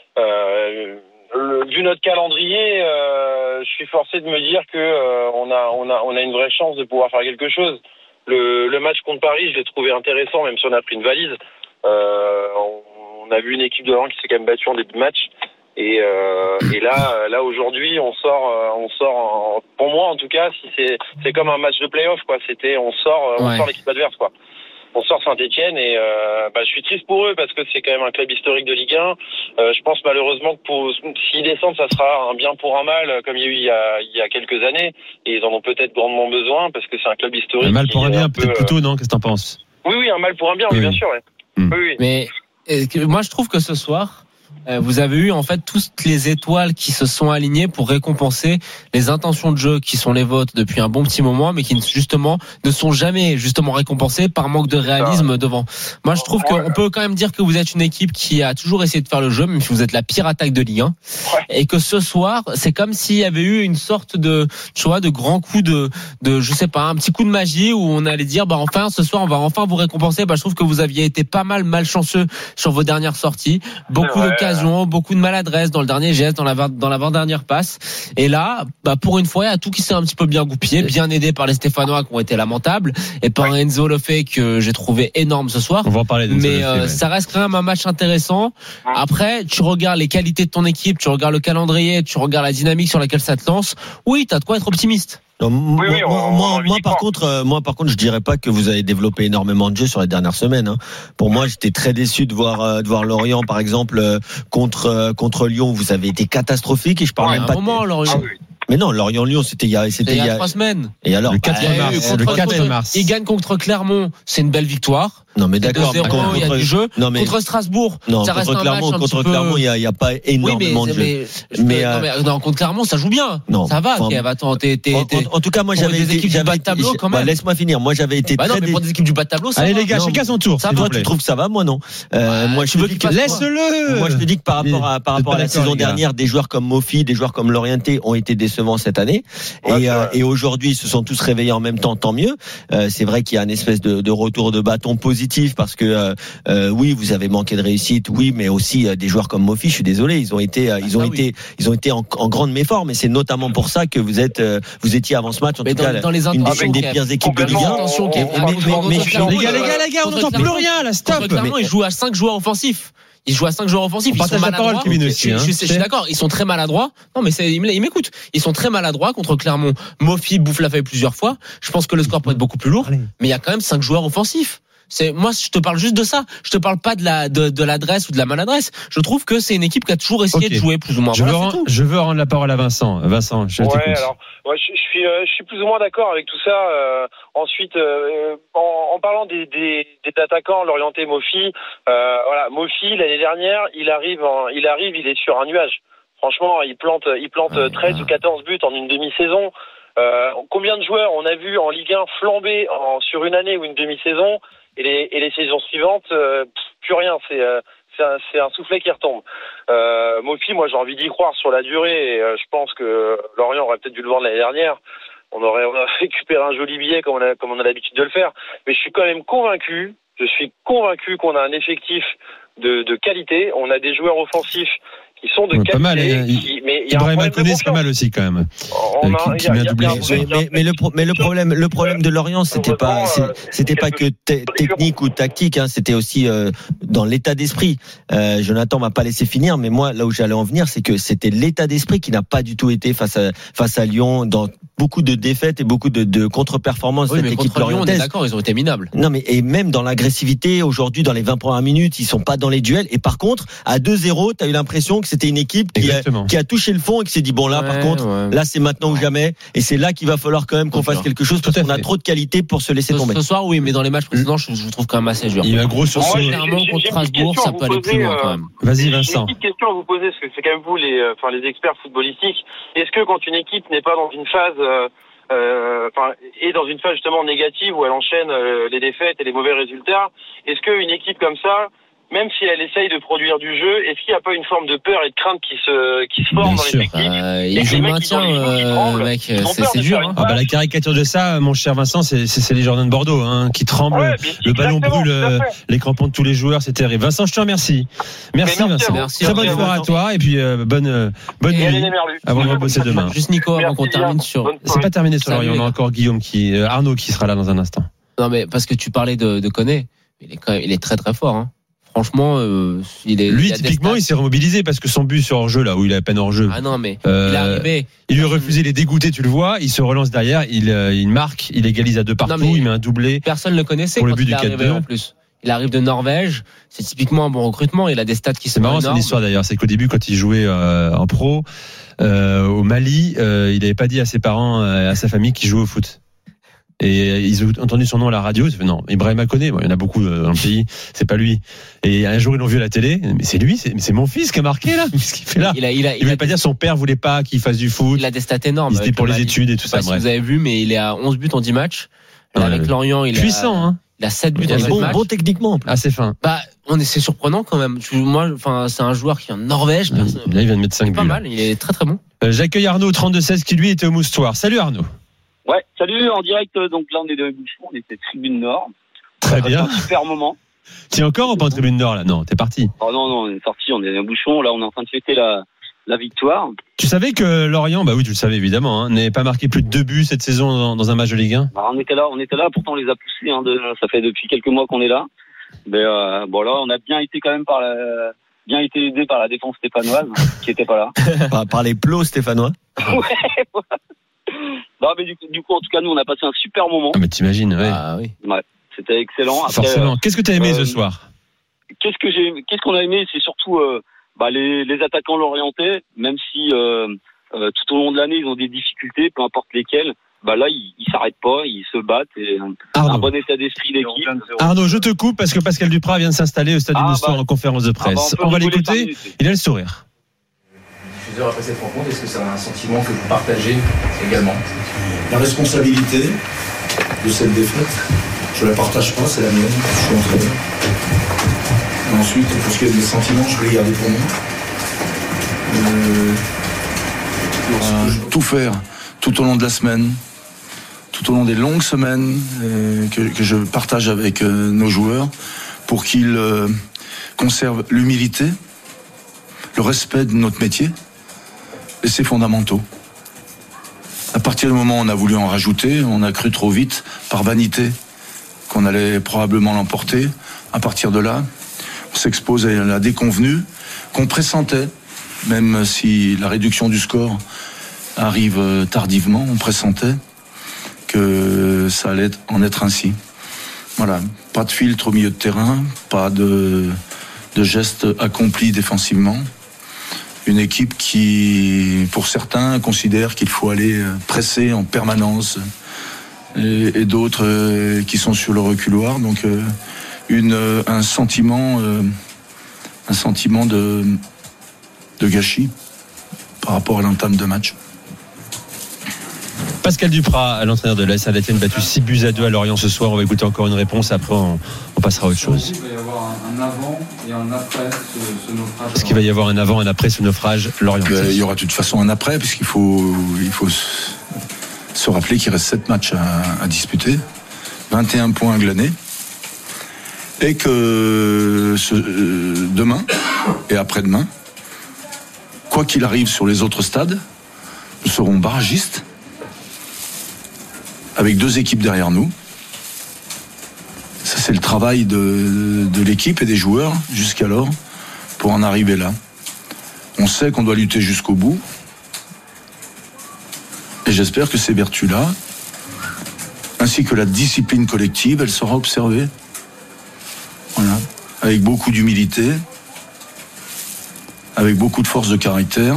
Euh, le, vu notre calendrier, euh, je suis forcé de me dire que euh, on a on a on a une vraie chance de pouvoir faire quelque chose. Le, le match contre Paris, je l'ai trouvé intéressant, même si on a pris une valise. Euh, on, on a vu une équipe de Lorient qui s'est quand même battue en début de match. Et, euh, et là, là aujourd'hui, on sort, on sort. En, pour moi, en tout cas, si c'est, c'est comme un match de play-off, quoi. C'était, on sort, on Ouais. sort l'équipe adverse, quoi. On sort Saint-Étienne et euh, bah, je suis triste pour eux parce que c'est quand même un club historique de Ligue un. Euh, je pense malheureusement que pour, s'ils descendent, ça sera un bien pour un mal, comme il y a eu il y a, il y a quelques années. Et ils en ont peut-être grandement besoin parce que c'est un club historique. Un mal pour qui un est bien, peu, peut-être plutôt, non? Qu'est-ce que t'en penses? Oui, oui, un mal pour un bien, Oui. oui, bien sûr. Ouais. Mm. Oui, oui. Mais euh, que- moi, je trouve que ce soir, euh, vous avez eu en fait toutes les étoiles qui se sont alignées pour récompenser les intentions de jeu qui sont les vôtres depuis un bon petit moment, mais qui justement ne sont jamais justement récompensées par manque de réalisme devant. Moi, je trouve qu'on peut quand même dire que vous êtes une équipe qui a toujours essayé de faire le jeu, même si vous êtes la pire attaque de Ligue un, et que ce soir, c'est comme s'il y avait eu une sorte de, tu vois, de grand coup de, de, je sais pas, un petit coup de magie où on allait dire, bah enfin, ce soir, on va enfin vous récompenser. Bah, je trouve que vous aviez été pas mal malchanceux sur vos dernières sorties, beaucoup d'occasions, beaucoup de maladresse dans le dernier geste, dans la dans l'avant-dernière passe. Et là, bah pour une fois, il y a tout qui s'est un petit peu bien goupillé, bien aidé par les Stéphanois qui ont été lamentables et par ouais. Enzo Lefebvre que j'ai trouvé énorme ce soir. On va en parler de Mais euh, ouais. ça reste quand même un match intéressant. Après, tu regardes les qualités de ton équipe, tu regardes le calendrier, tu regardes la dynamique sur laquelle ça te lance. Oui, t'as de quoi être optimiste. Non, oui, oui, moi, on, moi, on moi par contre, euh, moi, par contre, je dirais pas que vous avez développé énormément de jeux sur les dernières semaines. Hein. Pour moi, j'étais très déçu de voir, euh, de voir Lorient, par exemple, euh, contre euh, contre Lyon. Vous avez été catastrophique et je parle ouais, même pas. Un moment, de... Lorient. Ah, oui. Mais non, Lorient-Lyon, c'était il y a, c'était il y a trois semaines. Et alors, le quatre bah, mars. Contre, Le quatre contre, mars. Il gagne contre Clermont, c'est une belle victoire. Non, mais d'accord. deux zéro, contre, il y a du jeu. Non, mais... Contre Strasbourg, non, ça contre reste un Clermont, match un contre petit Clermont, peu... il y a, il y a pas énormément oui, mais, de jeu. Mais, mais, mais, euh... non, mais non, contre Clermont, ça joue bien. Non, ça va. enfin, Kev, attends, t'es, t'es, en, t'es... en, en tout cas, moi, j'avais des été, équipes du bas de tableau, quand même. Bah, laisse-moi finir. Moi, j'avais été bah très. Non, mais pour des équipes du bas de tableau, ça Allez, va. les gars, non, chacun son tour. Ça toi, tu trouves que ça va, moi non. Euh, ouais, moi, je tu veux te dis qu'il que laisse-le. Moi, je te dis que par rapport à par rapport à la saison dernière, des joueurs comme Mofi, des joueurs comme Lorienté ont été décevants cette année. Et, euh, et aujourd'hui, ils se sont tous réveillés en même temps. Tant mieux. Euh, c'est vrai qu'il y a une espèce de, de retour de bâton positif parce que euh, euh, oui, vous avez manqué de réussite, oui, mais aussi euh, des joueurs comme Mofi. Je suis désolé, ils ont été, euh, ils ont ah, été, oui. ils ont été en, en grande méforme. Et c'est notamment pour ça que vous êtes, euh, vous étiez avant ce match en mais tout dans, cas dans les une, une des pires équipes de Ligue un. Attention, mais, mais, mais, les gars, les gars, les gars, on n'entend plus rien là. Stop. Clairement, ils jouent à cinq joueurs offensifs. Ils jouent à cinq joueurs offensifs. On ils sont maladroits. Parole, okay. aussi, hein. je, je, je suis d'accord. Ils sont très maladroits. Non, mais c'est, ils m'écoutent. Ils sont très maladroits contre Clermont. Mofi bouffe la feuille plusieurs fois. Je pense que le score peut être beaucoup plus lourd. Allez. Mais il y a quand même cinq joueurs offensifs. C'est, moi, je te parle juste de ça. Je te parle pas de la, de, de l'adresse ou de la maladresse. Je trouve que c'est une équipe qui a toujours essayé okay. de jouer plus ou moins. Je, voilà, veux rendre, je veux rendre la parole à Vincent. Vincent, je ouais, t'écoute. alors, moi, je, je suis, euh, je suis plus ou moins d'accord avec tout ça. Euh, ensuite, euh, en, en parlant des, des, des attaquants, l'orienté Mofi, euh, voilà, Mofi l'année dernière, il arrive, en, il arrive, il est sur un nuage. Franchement, il plante, il plante ah, treize ah. ou quatorze buts en une demi-saison. Euh, combien de joueurs on a vu en Ligue un flamber en, sur une année ou une demi-saison? Et les, et les saisons suivantes, euh, plus rien, c'est, euh, c'est, un, c'est un soufflet qui retombe. Euh, Mofi, moi j'ai envie d'y croire sur la durée, et euh, je pense que Lorient aurait peut-être dû le vendre l'année dernière. On aurait, on aurait récupéré un joli billet comme on a, comme on a l'habitude de le faire. Mais je suis quand même convaincu, je suis convaincu qu'on a un effectif de, de qualité, on a des joueurs offensifs qui sont de ouais, qualité. Pas mal, qui, mais il y a Ibrahima Koné, c'est pas mal aussi quand même. On a, qui, qui met un doublé. Mais, mais, mais, le, mais le problème, le problème de Lorient, c'était pas, c'était pas que te, technique ou tactique, hein, c'était aussi euh, dans l'état d'esprit. Euh, Jonathan m'a pas laissé finir, mais moi, là où j'allais en venir, c'est que c'était l'état d'esprit qui n'a pas du tout été face à face à Lyon dans beaucoup de défaites et beaucoup de, de contre-performances. Oui, cette mais équipe contre Lyon, on est d'accord, ils ont été minables. Non, mais et même dans l'agressivité, aujourd'hui, dans les vingt premières minutes, ils sont pas dans les duels. Et par contre, à deux zéro, t'as eu l'impression que c'était une équipe qui a, qui a touché le fond et qui s'est dit bon là, ouais, par contre, ouais. là c'est maintenant ou jamais. Et c'est là qu'il va falloir quand même qu'on fasse quelque chose parce qu'on a trop de qualité pour se laisser ce, tomber. Ce soir, oui, mais dans les matchs précédents, je vous trouve quand même assez dur. Il y a un gros sursaut. Clairement, contre Strasbourg, ça peut aller plus loin quand même. Vas-y, Vincent. J'ai une petite question à vous poser, parce que c'est quand même vous les, enfin les experts footballistiques. Est-ce que quand une équipe n'est pas dans une phase euh, Euh, enfin, est dans une phase justement négative où elle enchaîne euh, les défaites et les mauvais résultats, est-ce qu'une équipe comme ça, même si elle essaye de produire du jeu, est-ce qu'il n'y a pas une forme de peur et de crainte qui se qui se forme dans les équipes euh, Il joue le maintien, euh, mec, c'est, c'est dur. Hein. Ah bah la caricature de ça, mon cher Vincent, c'est, c'est, c'est les Jordans de Bordeaux hein, qui tremblent, ouais, le ballon brûle, les crampons de tous les joueurs, c'est terrible. Vincent, je te remercie. Merci, merci Vincent. Merci, Très bonne soirée à toi et puis euh, bonne euh, bonne et nuit avant de rebosser demain. Juste Nico, avant qu'on termine sur. C'est pas terminé sur Lorient, on a encore Guillaume qui, euh, Arnaud qui sera là dans un instant. Non mais parce que tu parlais de, de Koné, il est quand même, il est très très fort. Hein. Franchement, euh, il est. Lui, il typiquement, il s'est remobilisé parce que son but sur hors-jeu, là où il a à peine hors-jeu. Ah non, mais euh, il est arrivé. Il lui a refusé, il est dégoûté, tu le vois. Il se relance derrière, il, euh, il marque, il égalise à deux partout, non, il met un doublé. Personne ne le connaissait pour le but du quatre deux en plus. Il arrive de Norvège, c'est typiquement un bon recrutement. Il a des stats qui sont énormes. C'est marrant son histoire d'ailleurs, c'est qu'au début, quand il jouait euh, en pro euh, au Mali, euh, il n'avait pas dit à ses parents, euh, à sa famille qu'il jouait au foot. Et ils ont entendu son nom à la radio. Ils ont fait, non, Ibrahima Koné. Bon, il y en a beaucoup dans le pays. C'est pas lui. Et un jour, ils l'ont vu à la télé. Mais c'est lui, c'est, mais c'est mon fils qui a marqué là. Qu'est-ce qu'il fait là? Il a, il a, il voulait pas dire son père voulait pas qu'il fasse du foot. Il a des stats énormes. C'était pour les études et tout ça. Bref. Si vous avez vu, mais il est à onze buts en dix matchs. Là, ouais, avec Lorient, il puissant, a, hein. Il a sept buts en sept bon, matchs. bon techniquement. Ah, c'est fin. Bah, on est, c'est surprenant quand même. Tu, moi, enfin, c'est un joueur qui est en Norvège. Là, il vient de mettre cinq buts. Pas mal. Il est très très bon. Euh, j'accueille Arnaud au trente-deux seize qui lui était au Moustoir. Salut Arnaud. Ouais, salut, en direct. Donc là, on est de Bouchon, on était tribune Nord. Très bien. C'est un super moment. T'es encore ou pas en tribune Nord là? Non, t'es parti. Oh non, non, on est sorti, on est à Bouchon. Là, on est en train de fêter la, la victoire. Tu savais que Lorient, bah oui, tu le savais évidemment, hein, n'avait pas marqué plus de deux buts cette saison dans, dans un match de Ligue un? Bah, on était là, on était là, pourtant on les a poussés. Hein, de, ça fait depuis quelques mois qu'on est là. Mais euh, bon, là, on a bien été quand même par la, bien été aidé par la défense stéphanoise, qui était pas là. par, par les plots stéphanois. Ouais. Non, mais du coup, du coup, en tout cas, nous, on a passé un super moment. Ah, mais t'imagines, ouais. Ah oui. Ouais, c'était excellent. Après, forcément. Qu'est-ce que t'as aimé euh, ce soir? Qu'est-ce que j'ai, qu'est-ce qu'on a aimé, c'est surtout euh, bah, les, les attaquants lorientais, même si euh, euh, tout au long de l'année ils ont des difficultés, peu importe lesquelles. Bah là, ils, ils s'arrêtent pas, ils se battent. Et Arnaud. un bon état d'esprit d'équipe. Arnaud, je te coupe parce que Pascal Duprat vient de s'installer au stade du Ah, Moustoir bah. en conférence de presse. Ah, bah, on peut on va rigoler cinq l'écouter. minutes. Il a le sourire. Plusieurs après cette rencontre, est-ce que c'est un sentiment que vous partagez également? La responsabilité de cette défaite, je la partage pas, c'est la mienne, je suis entraîneur. Et ensuite, pour ce qui est des sentiments, je vais les garder pour moi. Euh, euh, tout faire tout au long de la semaine, tout au long des longues semaines euh, que, que je partage avec euh, nos joueurs pour qu'ils euh, conservent l'humilité, le respect de notre métier, et c'est fondamentaux. À partir du moment où on a voulu en rajouter, on a cru trop vite, par vanité, qu'on allait probablement l'emporter. À partir de là, on s'expose à la déconvenue qu'on pressentait, même si la réduction du score arrive tardivement, on pressentait que ça allait en être ainsi. Voilà, pas de filtre au milieu de terrain, pas de, de gestes accomplis défensivement. Une équipe qui, pour certains, considère qu'il faut aller presser en permanence et, et d'autres euh, qui sont sur le reculoir. Donc, euh, une, un sentiment, euh, un sentiment de, de gâchis par rapport à l'entame de match. Pascal Duprat, l'entraîneur de l'A S Saint-Étienne, battu six buts à deux à Lorient ce soir. On va écouter encore une réponse. Après, on, on passera à autre chose. Il va y avoir un, un avant et un après ce, ce naufrage. Est-ce qu'il va y avoir un avant et un après ce naufrage Lorient? Il y aura de toute façon un après, puisqu'il faut, il faut se rappeler qu'il reste sept matchs à, à disputer, vingt et un points à glaner, et que ce, euh, demain et après-demain, quoi qu'il arrive sur les autres stades, nous serons barragistes, avec deux équipes derrière nous. Ça, c'est le travail de, de l'équipe et des joueurs jusqu'alors pour en arriver là. On sait qu'on doit lutter jusqu'au bout. Et j'espère que ces vertus-là, ainsi que la discipline collective, elle sera observée. Voilà. Avec beaucoup d'humilité, avec beaucoup de force de caractère,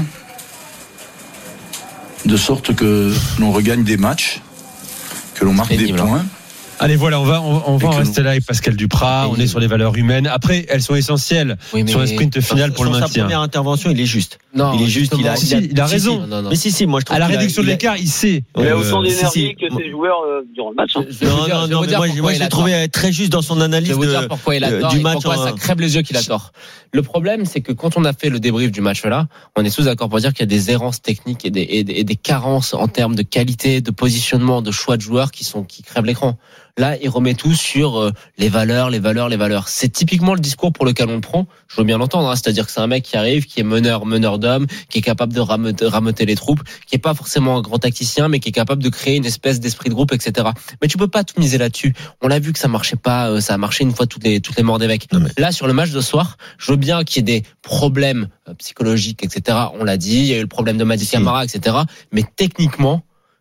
de sorte que l'on regagne des matchs, que l'on marque des points. Allez, voilà, on va, on, on va en que rester là avec Pascal Duprat. On est sur les valeurs humaines. Après, elles sont essentielles Oui, mais sur un sprint final pour le Sur sa maintien. première intervention, il est juste. Non, il est juste. Il a, Si, il a si, raison. si. Non, non. Mais si, si, moi je trouve À la qu'il a- réduction de il a- l'écart, il sait. Il a Euh, autant d'énergie si, si. que ses joueurs euh, durant le match. Hein. Je vais vous Non, dire- non, je vais non, vous mais dire moi, pourquoi moi il je l'ai a trouvé tort. très juste dans son analyse Je vais vous de, dire pourquoi il a euh, tort du et match. pourquoi en- ça crève les yeux qu'il a Si. tort. Le problème, c'est que quand on a fait le débrief du match là, on est tous d'accord pour dire qu'il y a des errances techniques et des, et des, et des carences en termes de qualité, de positionnement, de choix de joueurs qui sont qui crèvent l'écran. Là, il remet tout sur euh, les valeurs, les valeurs, les valeurs. C'est typiquement le discours pour lequel on le prend. Je veux bien l'entendre, hein. C'est-à-dire que c'est un mec qui arrive, qui est meneur, meneur d'hommes, qui est capable de rameuter, rameuter les troupes, qui est pas forcément un grand tacticien, mais qui est capable de créer une espèce d'esprit de groupe, et cetera. Mais tu peux pas tout miser là-dessus. On l'a vu que ça marchait pas, euh, ça a marché une fois toutes les toutes les morts d'évêques. Non, mais- Là, sur le match de ce soir, je veux bien qu'il y ait des problèmes euh, psychologiques, et cetera. On l'a dit, il y a eu le problème de Madi Si. Camara, et cetera. Mais techniquement,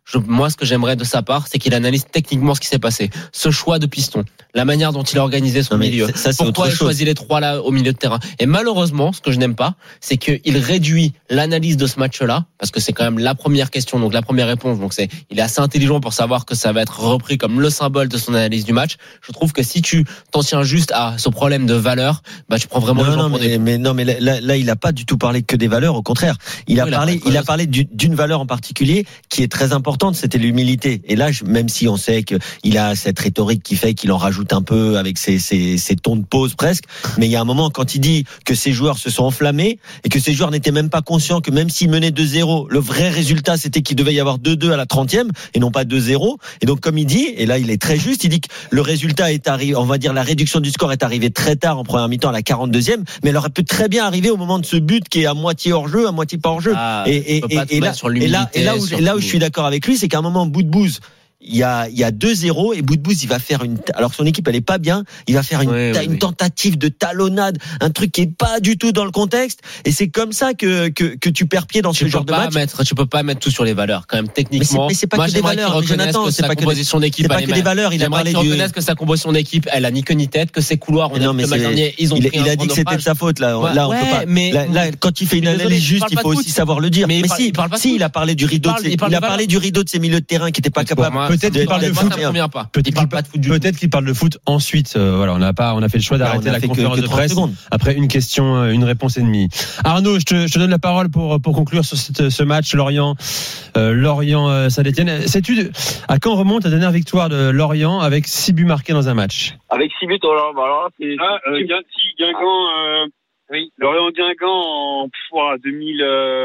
Je, moi, ce que j'aimerais de sa part, c'est qu'il analyse techniquement ce qui s'est passé. Ce choix de piston, la manière dont il a organisé son non, milieu. Ça, Pourquoi il choisit les trois là au milieu de terrain. Et malheureusement, ce que je n'aime pas, c'est qu'il réduit l'analyse de ce match-là, parce que c'est quand même la première question, donc la première réponse. Donc c'est, il est assez intelligent pour savoir que ça va être repris comme le symbole de son analyse du match. Je trouve que si tu t'en tiens juste à ce problème de valeur, bah tu prends vraiment non, les gens non, pour mais, des. mais non, mais là, là, il a pas du tout parlé que des valeurs. Au contraire, il a Oui, parlé, il a il a parlé d'une valeur en particulier qui est très importante. C'était l'humilité. Et là, je, même si on sait qu'il a cette rhétorique qui fait qu'il en rajoute un peu avec ses, ses, ses tons de pause presque, mais il y a un moment quand il dit que ses joueurs se sont enflammés et que ses joueurs n'étaient même pas conscients que même s'ils menaient deux zéro, le vrai résultat c'était qu'il devait y avoir deux deux à la trentième et non pas deux zéro. Et donc comme il dit, et là il est très juste, il dit que le résultat est arrivé, on va dire la réduction du score est arrivée très tard en première mi-temps à la quarante-deuxième, mais elle aurait pu très bien arriver au moment de ce but qui est à moitié hors jeu, à moitié pas hors jeu. Ah, et, et, et, et, là, et là, et là où, là où je suis d'accord avec lui, c'est qu'à un moment, bout de bouse, il y a, il y a deux zéro et Boudbouz, il va faire une, alors que son équipe elle est pas bien, il va faire une, oui, ta, oui, une oui. tentative de talonnade, un truc qui est pas du tout dans le contexte, et c'est comme ça que, que, que tu perds pied dans tu ce genre de pas match. Mettre, tu peux pas mettre tout sur les valeurs, quand même, techniquement. Mais c'est, mais c'est pas moi, que des j'aimerais valeurs, qu'il reconnaisse Jonathan, que c'est sa pas que des- composition d'équipe, c'est pas elle que est des mal. valeurs, il a J'aimerais parlé qu'il du- reconnaisse que sa composition d'équipe, elle a ni queue ni tête, que ses couloirs, on a Non, vu mais le match c'est- dernier, ils ont il, pris il un a dit que c'était de sa faute, là. Ouais, là, on ouais, peut pas, mais- là, là, quand il fait une Je suis analyse désolé, il juste, parle il pas faut de aussi foot. savoir le dire. Mais il Mais parle- si, il parle pas de si, foot. il a parlé du rideau Il de ses, parle- il parle il a de parlé valeurs. du rideau de ses milieux de terrain qui n'étaient pas Pour capables. moi, Peut-être de- qu'il parle de de- foot. ça me convient pas. Peut-être Il parle pas de foot du tout. Peut-être qu'il parle de foot ensuite. Euh, voilà, on n'a pas, on a fait le choix Bah, d'arrêter on a la fait que- conférence que de trente presse secondes. après une question, euh, une réponse et demie. Arnaud, je te, je te donne la parole pour pour conclure sur cette, ce match Lorient, euh, Lorient euh, Saint-Étienne. Sais-tu de- à quand remonte la dernière victoire de Lorient avec six buts marqués dans un match? Avec six buts, alors, bah, alors là, c'est. Ah, euh, Guin- si, Guingamp, euh, oui, Lorient Guingamp en pff, deux mille.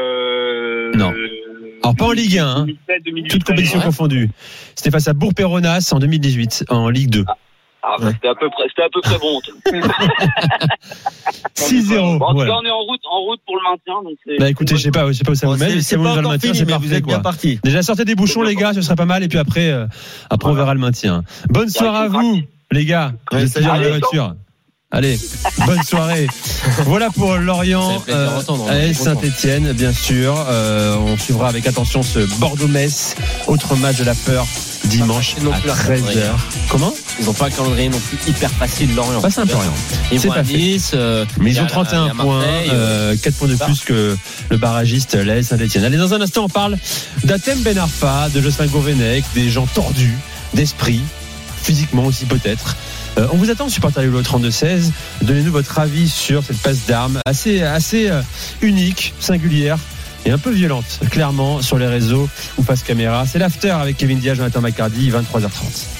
Euh, Non. Alors pas en Ligue un, hein. deux mille sept, deux mille huit, Toutes compétitions ouais. confondues. C'était face à Bourg-Péronas en deux mille dix-huit en Ligue deux. Ah, bah, c'était à peu près, c'était à peu près bon. six zéro. Bon, en tout Voilà. cas, on est en route, en route pour le maintien. Donc c'est, Bah écoutez, je sais pas, je sais pas où ça Bon, vous mène. c'est- mais c'est si vous pas vers le encore maintien, fini, c'est mais vous parfait, êtes bien quoi. partis. Déjà sortez des bouchons les gars, ce serait pas mal. Et puis après, euh, après on verra le maintien. Bonne soirée à vous les gars. Vous Ouais, êtes salut, bien dans la allez, voiture. Allez, bonne soirée. Voilà pour Lorient, Ça fait plaisir d'entendre, on est A S content. Saint-Étienne, bien sûr. Euh, on suivra avec attention ce Bordeaux-Metz, autre match de la peur dimanche Pas facile non à plus, leur treize calendrier. heures. Comment? Ils ont pas un calendrier non plus hyper facile, Lorient. Pas simple, Lorient. Ils C'est vont pas à fait. Nice, euh, Mais il y ils a ont la- trente et un il y a points, Marseille, euh, quatre points de ça. plus que le barragiste l'A S Saint-Étienne. Allez, dans un instant, on parle d'Atem Ben Arfa, de Jocelyn Gourvenec, des gens tordus d'esprit, physiquement aussi peut-être. Euh, on vous attend, supporter le trente-deux seize. Donnez-nous votre avis sur cette passe d'armes assez, assez euh, unique, singulière et un peu violente, clairement, sur les réseaux ou face caméra. C'est l'after avec Kevin Diaz, Jonathan McCardy, vingt-trois heures trente.